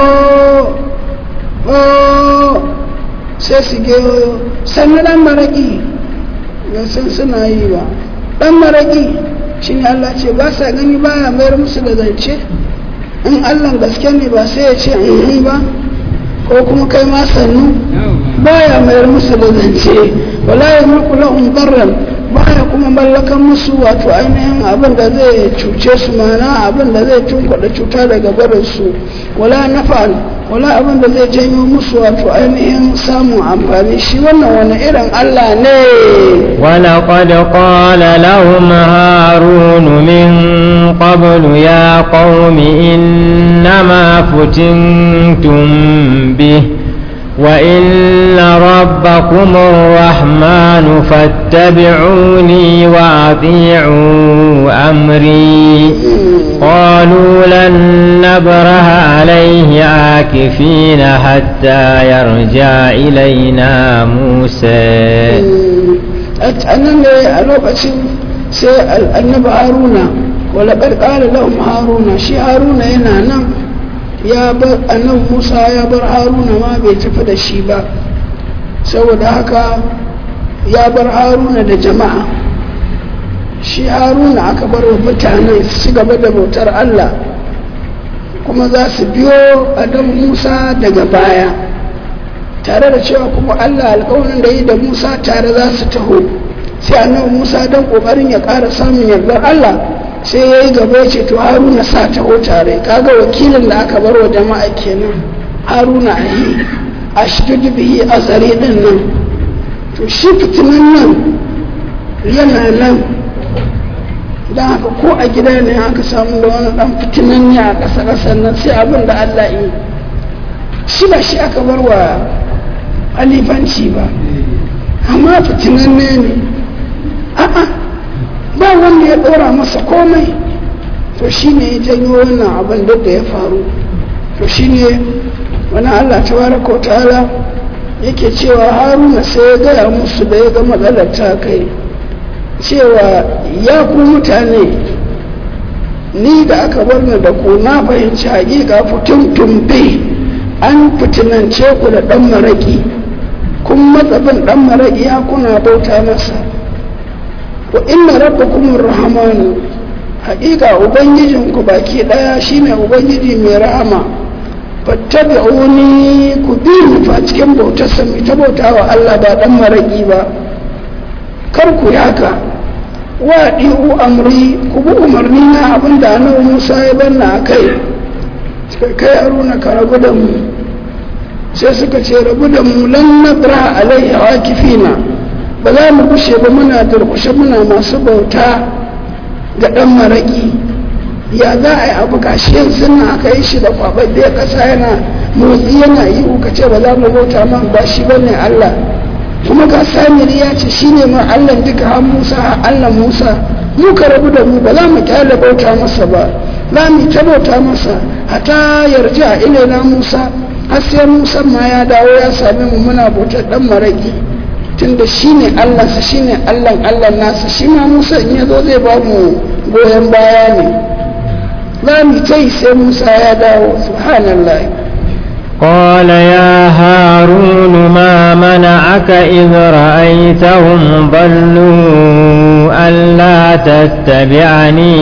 S2: sai su geyo sannan dan maraki ga sun suna yi ba dan maraki shi ne Allah ce ba sa gani baya mayar musu da zance in Allah gaske ne ba sai ya ce in ba ko kuma kai ma sannu baya mayar musu da zance wala ya mulku lahum darran baya kuma mallakan musu wato ainihin abin da zai cuce su mana abin da zai tunkuɗa cuta daga barin su wala nafa'al wala abin da zai janyo musu wato ainihin samun amfani shi wannan wani irin Allah ne
S1: wala qad qala lahum harun min qablu ya qaumi innama futintum bih وإن ربكم الرحمن فاتبعوني وأطيعوا أمري قالوا لن نبرح عليه عاكفين حتى يرجع إلينا موسى
S2: أنا سأل النبي هارون ولقد قال لهم هارون شي هارون هنا ya bar annabi Musa ya bar Haruna ma bai tafi da shi ba saboda haka ya bar Haruna da jama'a shi Haruna aka bar wa mutanen su gaba da bautar Allah kuma za su biyo annabi Musa daga baya tare da cewa kuma Allah alƙawarin da yi da Musa tare za su taho sai annabi Musa don ƙoƙarin ya ƙara samun yardar Allah sai ya yi gaba ya ce to Haruna sa taho tare kaga wakilin da aka bar wa jama'a kenan Haruna a yi a shidudu bihi a tsare din nan to shi fitinan nan yana nan. Don haka ko a gida ne aka samu da wani ɗan fitinan ne a ƙasa-ƙasar nan sai abin da Allah yi. Shi ba shi aka bar wa alifanci ba, amma fitinan ne. A'a, ba wanda ya ɗora masa komai. To shi ne ya janyo wannan abin da ya faru. To shi ne wani Allah tabaraka wa ta'ala yake cewa Haruna sai ya gaya musu da ya ga matsalar ta kai cewa ya ku mutane, ni da aka bar ni da ku na fahimci hakika fitin tumbe an fitinance ku da ɗan maraƙi, kun matsabin ɗan maraƙi ya kuna bauta masa. wa inna rabbakum ar-rahmanu, hakika ubangijinku baki ɗaya shine ubangiji mai rahama. fattabi'uni, ku bi ni fa cikin bautarsa mai ta bauta wa Allah ba ɗan maraƙi ba. Kar ku haka, wa ɗi'u amri, ku bi umarni na abinda annabi Musa ya banna a kai. Kai Haruna ka rabu da mu. Sai suka ce rabu da mu, lan nabra alaihi wakifina, ba za mu kushe ba muna durkushe muna masu bauta ga ɗan maraƙi. Ya za a yi abu gashi yanzu na aka yi shi da kwaɓaɓɓe ƙasa yana motsi yana yi ka ce ba za mu bauta ma ba shi bane Allah. Kuma ga Samiri ya ce shi ne ma Allah duka har Musa har Allah Musa, mu ka rabu da mu ba za mu kyale bauta masa ba, za mu ta bauta masa hata yarja ilaina Musa, har sai Musa ma ya dawo ya same mu muna bautar ɗan maraƙi, tunda shi ne Allahnsa shi ne Allah nasa, shi ma Musa in ya zo zai ba mu goyon baya ne. za mu ta yi sai Musa ya dawo. Subhanallah.
S1: قال يا هارون ما منعك إذ رأيتهم ضلوا ألا تتبعني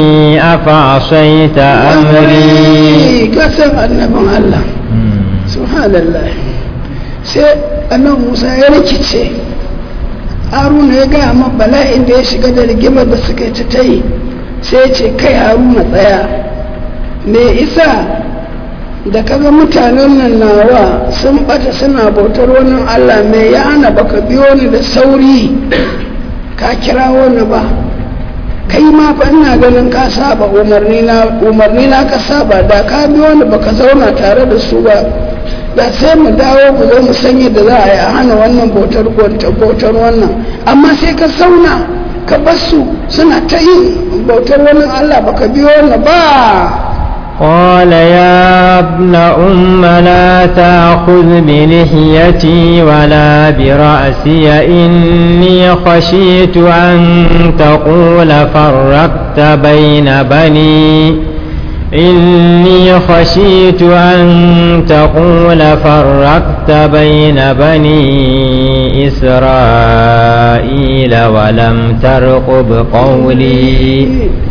S1: أفعصيت أمري.
S2: كسر النبي الله. سبحان الله. sai annabi Musa ya rikice. Haruna ya gaya ma bala'in da ya shiga da rigimar da suka yi ta yi, sai ya ce kai Haruna tsaya, me isa da kaga mutanen nan nawa sun bata suna bautar wannan Allah, me ya hana baka biyo ni da sauri ka kira wani ba? Kai ma fa ina ganin ka saba umarni na ka saba, da ka biyo ni baka zauna tare da su ba, da sai mu dawo mu zo mu san yadda za a yi a hana wannan bautar wannan. Amma sai ka zauna ka bar su suna ta yin bautar wannan Allah, baka biyo ni ba.
S1: قال يا ابن أم لا تأخذ بلحيتي ولا برأسي إني خشيت أن تقول فرقت بين بني إسرائيل ولم ترقب قولي.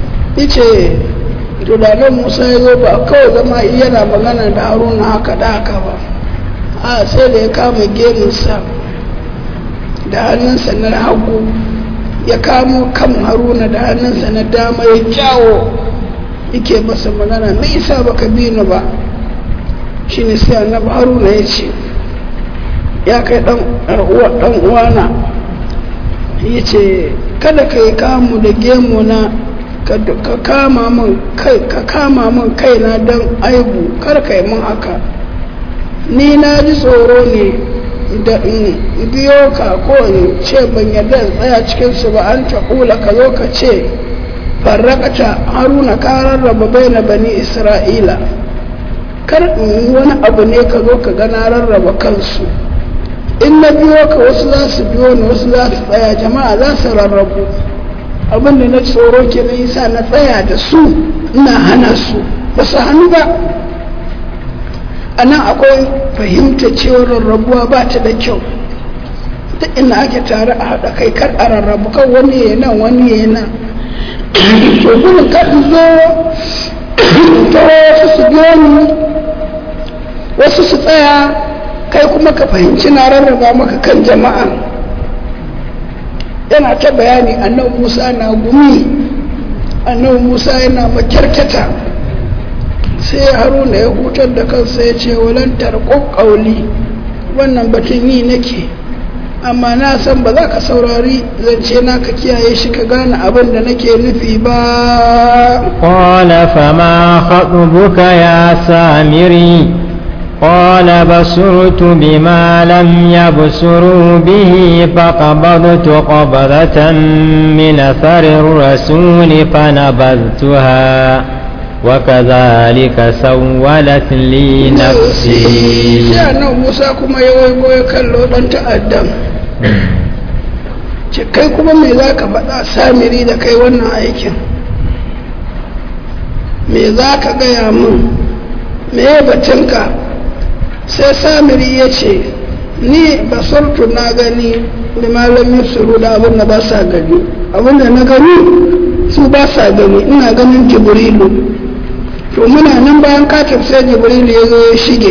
S2: To da nan Musa ya zo ba kawai zama yana magana da Haruna haka da haka ba, a sai da ya kama gemunsa da hannunsa na hagu, ya kamo kan Haruna da hannunsa na dama ya kyawo, yake masa magana, me isa baka bi ni ba? Shine sai annabi Haruna ya ce ya kai dan uwana, ya ce kada ka yi kamu da gemuna ka kama min kaina don aibu, kar ka yi min haka. Ni na ji tsoro ne da in biyo ka ko in ce ban yarda in tsaya cikinsu ba, an ta kula ka zo ka ce farrakata Haruna ka rarraba baina bani Isra'ila, kar in yi wani abu ne ka zo ka gana rarraba kansu. In na biyo ka wasu za su biyo ni wasu za su tsaya, jama'a za su rarrabu. Abinda na tsoro ke na yasa na tsaya da su ina hana su, ba su hannu ba. A nan akwai fahimta cewar rarrabuwa ba ta da kyau. Duk ina ake tare a haɗa kai, kar a rarrabu, kan wani ya nan wani ya nan. To gudun kar zo ta wasu su biyo ni wasu su tsaya, kai kuma ka fahimci na rarraba maka kan jama'a. Yana ta bayani, annabi Musa na gumi, annabi Musa yana makyarkata. Sai Haruna ya hutar da kansa ya ce walan tarqu qawli, wannan batun yi nake, amma na san ba za ka saurari zance na ka kiyaye shi ka gane abin da nake nufi ba.
S1: Qala fama khatbuka ya samiri qala basurtu bima lam yabsuru bihi faqabadtu qabdatan min athari ar-rasul fanabadtuha وكذلك سولت لي نفسي
S2: sai annabi Musa kuma ya waigo ya kallo dan ta'addan ce kai kuma me za ka faɗa samiri da kai wannan aikin me za ka gaya min me ya batunka sai samiri ya ce ni basurtu na gani da malamin suru da abin da ba sa gani abin da na gani su ba sa gani ina ganin jibrilu to muna nan bayan katif sai jibrilu ya zo ya shige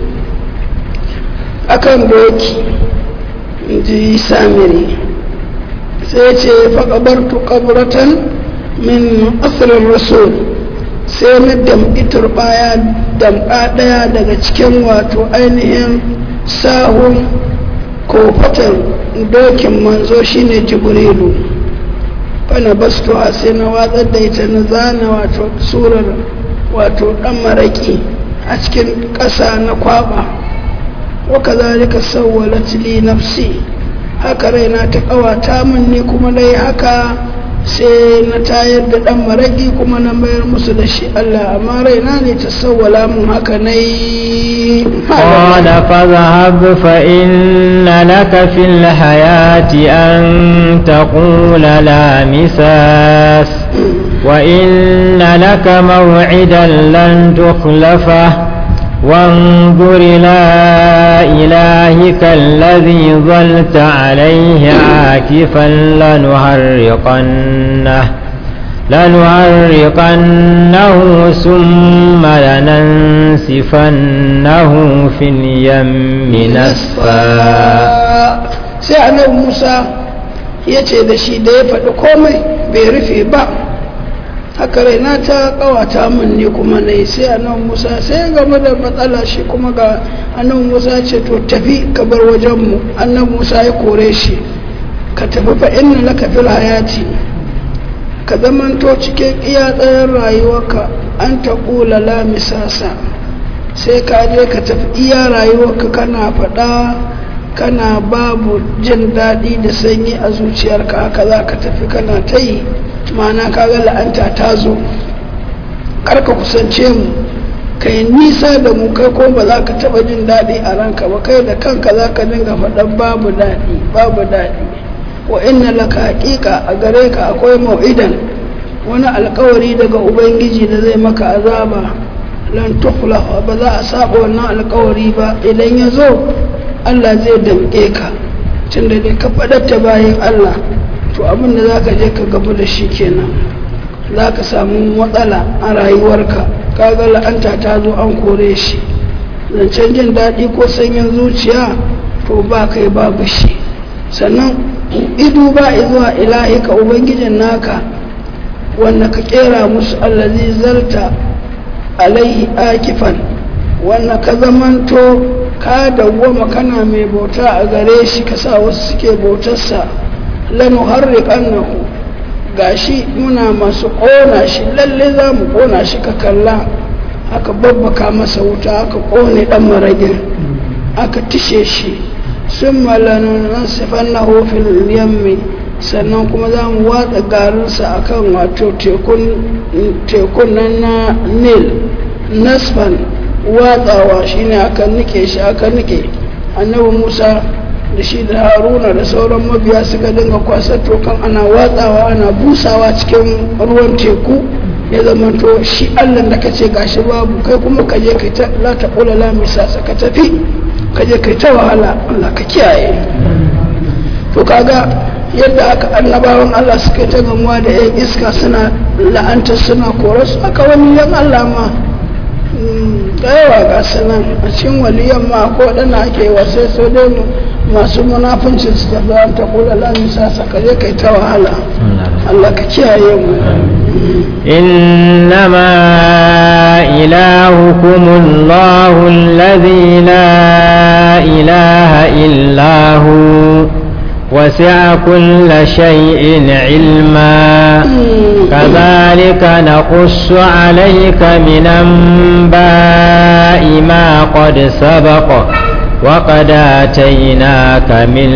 S2: akan doki ji samiri sai ce faƙabartu ƙabratan min asirin rasul sai na damƙi turɓaya damƙa ɗaya daga cikin wato ainihin sahun kofatan dokin manzo shine jibrilu fana bastuwa sai na watsar da ita na zana wato surar wato ɗan maraƙi a cikin ƙasa na kwaɓa waka zalika sawwalat li nafsi haka raina ta ƙawata min ne kuma dai haka sai na tayar da ɗan maraƙi kuma na mayar musu da shi Allah amma raina ne ta sawwala min haka nai
S1: qala fadhhab fa inna laka fil hayati an taqula la misas وإن لك موعدا لن تخلفه وانظر إلى إلهك الذي ظلت عليه عاكفا لنحرقنه ثم لننسفنه في اليم نسفا
S2: sai annabi Musa ya ce da shi da ya faɗi komai bai rufe ba haka raina ta kawata min ne kuma na yi sai annabi Musa sai game da matsala shi kuma ga annabi Musa ce to tafi ka bar wajenmu annabi Musa ya kore shi ka tafi fa inna laka fil hayati ka zamanto cikin iya tsayin rayuwarka an ta kula la misasa sai ka je ka tafi iya rayuwarka kana faɗa kana babu jin daɗi da sanyi a zuciyarka haka za ka tafi kana ta yi ma'ana kaga la'anta ta zo karka kusance mu kai nisa da mu kai ko ba za ka taba jin daɗi a ranka ba kai da kanka za ka dinga faɗan babu daɗi wa inna laka haƙiƙa a gare ka akwai mau'idan wani alƙawari daga ubangiji da zai maka azaba lan tukhlafa ba za a saba wannan alƙawari ba idan ya zo Allah zai damƙe ka tunda dai ka faɗatta bayan Allah to abin da za ka je ka gabu da shi kenan za ka samu matsala a rayuwarka kaga la'anta ta zo an kore shi zancen jin daɗi ko sanyin zuciya to ba kai babu shi sannan idu ba zuwa ilahi ka ubangijin naka wanda ka kera musu allazi zalta alaihi akifan wanda ka zamanto ka dawwama kana mai bauta a gare shi ka sa wasu suke bautarsa lanuharriqannahu gashi muna masu ƙona shi lalle za mu ƙona shi ka kalla aka babbaka masa wuta aka ƙone ɗan maragin aka tishe shi sun malanu nasifannahu fil yammi sannan kuma za mu watsa garinsa akan wato tekun nan na nil nasfan watsawa shine aka nike shi aka nike annabi Musa da shi da Haruna da sauran mabiya suka dinga kwasar tokan ana watsawa ana busawa cikin ruwan teku ya zama to shi Allah da kace gashi babu kai kuma ka je kai ta la ta qula la misasa ka tafi ka je kai ta wahala Allah ka kiyaye to kaga yadda aka annabawan Allah suka ta gamuwa da yan iska suna la'anta suna korasu aka wani yan Allah ma da yawa ga sanan a cikin waliyan ma ko dana ake wasai so dai masu munafincin su ta za ta kula lamisa saka je kai ta wahala Allah ka kiyaye mu
S1: innama ilahukumullahu alladhi la ilaha illa hu وسع كل شيء علما كذلك نقص عليك من أنباء ما قد سبق وقد آتيناك من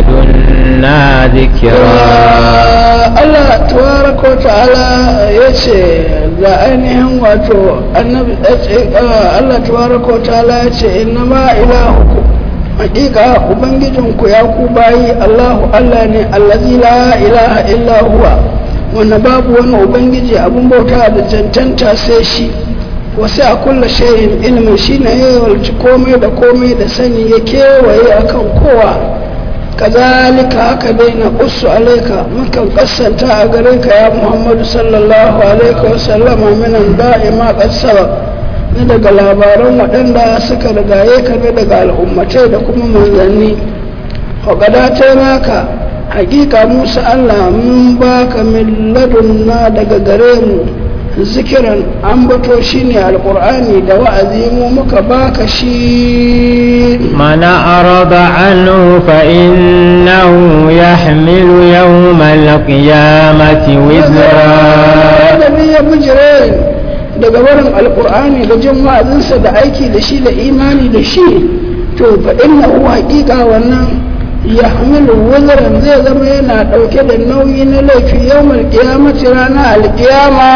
S1: لدنا ذكرا
S2: Allah tabaraka wa ta'ala yace ga ainihin wato annabi Allah tabaraka wa ta'ala yace innama ilahukum hakika ubangijinku ya ku bayi Allahu Allah ne allazi la ilaha illa huwa wanda babu wani ubangiji abun bauta da cancanta sai shi wasu a kulla shayin ilimin shi ne ya yawalci komai da komai da sani ya kewaye akan kowa kazalika haka dai na ƙusu alaika mukan ƙasanta a gare ka ya muhammadu sallallahu alaihi wasallama minan da'ima ƙasar na daga labaran waɗanda suka rigaye ka ne daga al'ummatai da kuma manzanni faƙadatai naka hakika musa allah mun baka min ladunna daga gare mu zikiran ambato shine alqur'ani da wa'azi mu muka baka shi
S1: mana arada anhu fa innahu yahmilu yawmal qiyamati wizra
S2: da ya bujire daga wurin alqur'ani da jin wa'azinsa da aiki da shi da imani da shi to fa innahu haqiqa wannan yahmilu wuzran zai zama yana dauke da nauyi na laifi yawmal qiyamati rana alqiyama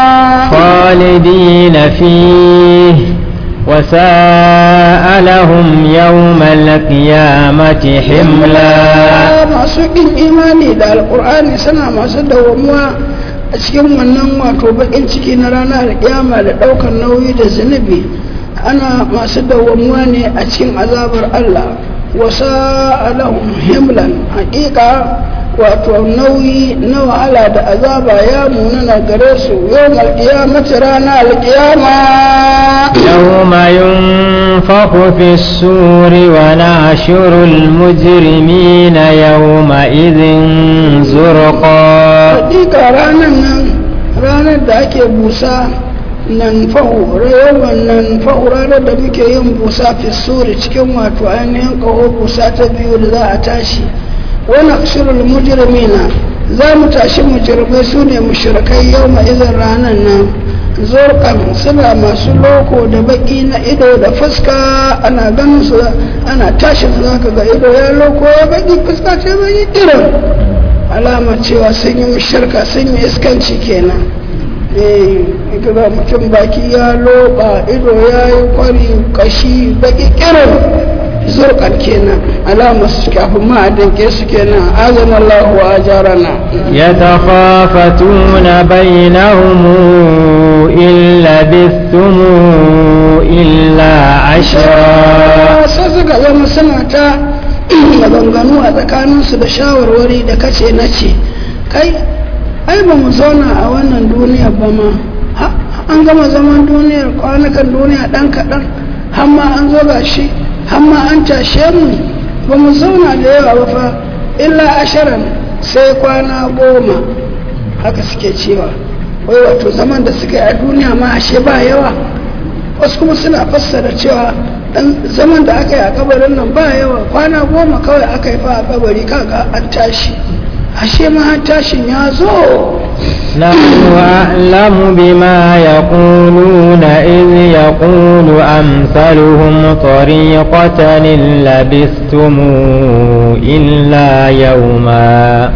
S1: khalidina fihi wa sa'alahum yawmal qiyamati himla
S2: masu kin imani da alqur'ani suna masu dawamuwa a cikin wannan wato bakin ciki na rana alqiyama da daukar nauyi da zunubi ana masu dawamuwa ne a cikin azabar Allah wasa'alahum himlan haƙiƙa wato nauyi na wahala da azaba ya munana gare su yawmal qiyamati rana alqiyama
S1: yawma yunfakhu fis suri wa nahshuru al mujrimina yawma idhin zurqa
S2: haƙiƙa ranar da ake busa nan fahu ranar da muke yin busa fi suri cikin wato ainihin kaho busa ta biyu da za a tashi wani shirul mujrimina za mu tashi mujrimai su ne mushrikai yau ma izin ranar nan zurkan suna masu loko da baki na ido da fuska ana ganin su ana tashi su zaka ga ido ya loko ya baki fuska ce baki irin alama cewa sun yi mushrika sun yi iskanci kenan ga mutum baki ya loba ido ya yi kwari kashi baki kirin zurkan kenan alamar su kafin ma a danke su kenan azan Allah wa ajarana
S1: ya takhafatuna bainahum illa bithumu illa ashra
S2: sai suka zama suna ta maganganu a tsakaninsu da shawarwari da kace nace kai ai ba mu zauna a wannan duniya ba ma an gama zaman duniyar kwanakan duniya dan kaɗan hamma an zo ga shi hamma an tashe mu ba mu zauna da yawa ba fa illa asharan sai kwana 10 haka suke cewa wai wato zaman da suka yi a duniya ma ashe ba yawa wasu kuma suna fassara cewa dan zaman da aka yi a kabarin nan ba yawa kwana 10 kawai aka yi fa a kabari kaga an tashi ashe ma tashin ya zo
S1: نحن أعلم بما يقولون إذ يقول أمثلهم طريقة إن لبثتم إلا يوما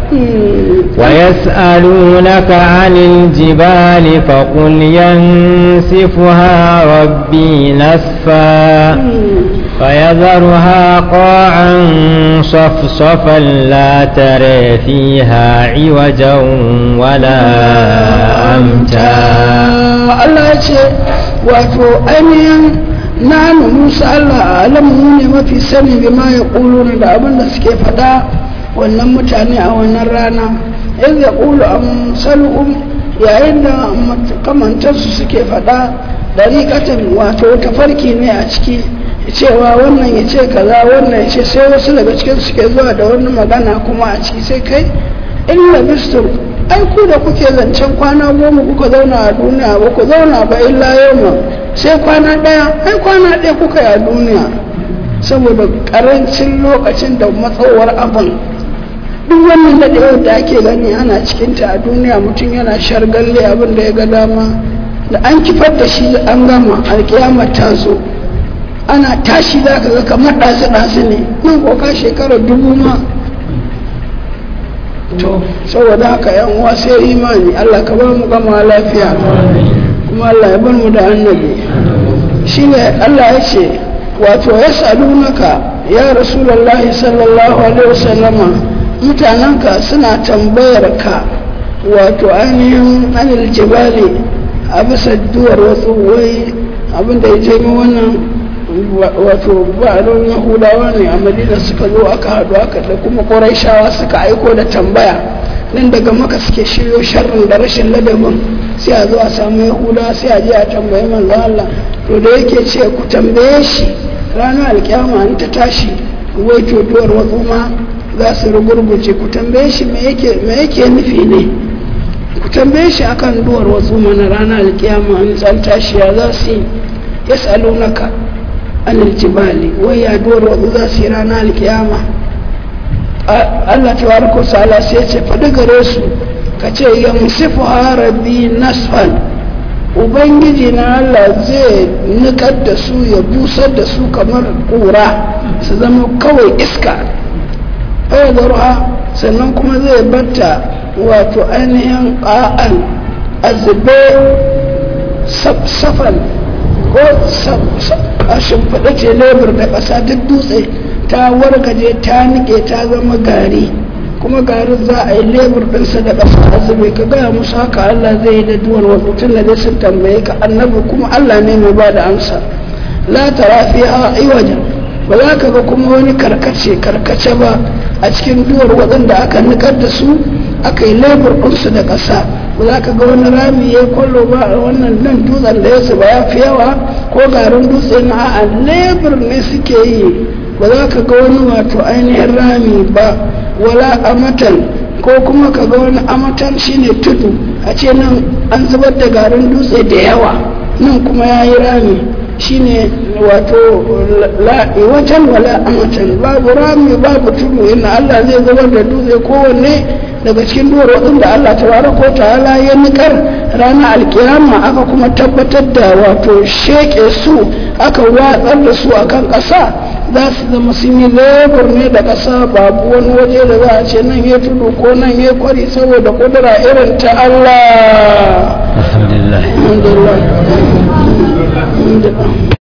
S1: ويسألونك عن الجبال فقل ينسفها ربي نسفا فيذرها قاعا صفصفا لا ترى فيها عوجا ولا أمتا
S2: الله يقول واتو أمين نحن موسى الله أعلمون ما في سنة بما يقولون لأبن سكيف دا wannan mutane a wannan rana in ya ƙulu a musal'um yayin da kamantarsu suke faɗa ɗariƙatan wato tafarki ne a ciki cewa wannan ya ce kaza wannan ya ce sai wasu daga cikin suke zuwa da wani magana kuma a ciki sai kai in labistum ai ku da kuke zancen kwana 10 kuka zauna a duniya ba ku zauna ba illa yau sai kwana ɗaya ai kwana ɗaya kuka yi a duniya saboda ƙarancin lokacin da matsowar abin duk wannan daɗewar da ake gani ana cikinta a duniya, mutum yana shargalle abin da ya ga dama, da an kifar da shi an gama alkiyamar ta zo ana tashi za ka ga kamar ɗazu-ɗazu ne nan koka shekarar 1000 ma. To saboda haka yan uwa sai imani, Allah ka bar mu gama lafiya kuma Allah ya bar mu da annabi. Shine Allah ya ce wato yas'alunaka ya rasulullahi sallallahu alaihi wasallama, mutanenka suna tambayar ka wato ainihin anil jibali a bisa duwar wasu, wai abinda ya je mu wannan wato ba'aron yahudawa ne a madina suka zo aka haɗu aka da kuma ƙuraishawa suka aiko da tambaya nan daga maka suke shiryo sharrin da rashin ladabin, sai a zo a samu yahudawa sai a je a tambayi manzo Allah. To da yake ce ku tambaye shi ranar alkiyama an ta tashi, wai to duwar wasu ma za su rugurguje, ku tambaye shi me yake nufi ne, ku tambaye shi akan duwar wasu mana ranar alkiyama an tsan tashi ya za su yi. Yas'alunaka anil jibali, wai ya duwar wasu za su yi ranar alkiyama. Allah tabaraka ta'ala sai ce faɗi gare su ka ce yamsifu rabbi nasfan, ubangiji na Allah zai nikar da su ya busar da su kamar kura su zama kawai iska, ruwa sannan kuma zai batta wato ainihin ƙa'an azube safan ko a shimfiɗa ce lebur da ƙasa duk dutse ta wargaje ta nike ta zama gari, kuma garin za a yi lebur ɗinsa da ƙasa a zube. Ka gaya musu haka Allah zai yi da duwar wasu, tun da dai sun tambaye ka annabi kuma Allah ne mai ba da amsa. La tara fiha iwajan, ba za ka ga kuma wani karkace ba a cikin duwar waɗanda aka nikar da su aka yi lebur ɗinsu da ƙasa. Ba za ka ga wani rami ya kwallo ba a wannan nan dutsen da ya zuba ya fi yawa ko garin dutse na a lebur ne suke yi. Ba za ka ga wani wato ainihin rami ba, wala amatan, ko kuma ka ga wani amatan shine tudu, a ce nan an zubar da garin dutse da yawa nan kuma ya yi rami, shine wato wajen wala amatan, babu rami babu tudu, inda Allah zai zubar da dutse kowanne daga cikin duwar waɗanda Allah tabaraka ta'ala ya nikar ranar alkiyama, aka kuma tabbatar da wato sheke su aka watsar da su akan ƙasa, za su zama sun yi lebur ne da ƙasa, babu wani waje da za a ce nan ya tudu ko nan ya kwari, saboda kudura irin ta Allah. Alhamdulillah.